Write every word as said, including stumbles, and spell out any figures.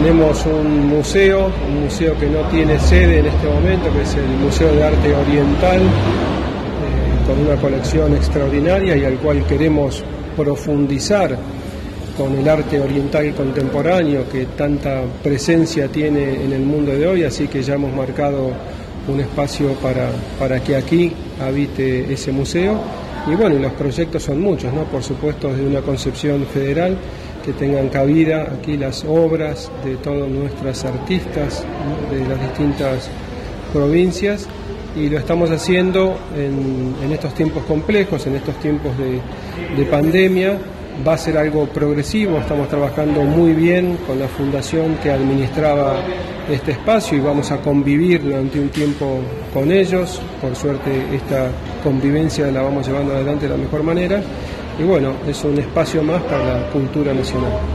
tenemos un museo, un museo que no tiene sede en este momento, que es el Museo de Arte Oriental, eh, con una colección extraordinaria y al cual queremos profundizar con el arte oriental contemporáneo que tanta presencia tiene en el mundo de hoy, así que ya hemos marcado un espacio para, para que aquí habite ese museo. Y bueno, los proyectos son muchos, ¿no? Por supuesto, desde una concepción federal, que tengan cabida aquí las obras de todas nuestras artistas, ¿no? De las distintas provincias, y lo estamos haciendo en, en estos tiempos complejos, en estos tiempos de, de pandemia. Va a ser algo progresivo, estamos trabajando muy bien con la fundación que administraba este espacio y vamos a convivir durante un tiempo con ellos. Por suerte esta convivencia la vamos llevando adelante de la mejor manera y bueno, es un espacio más para la cultura nacional.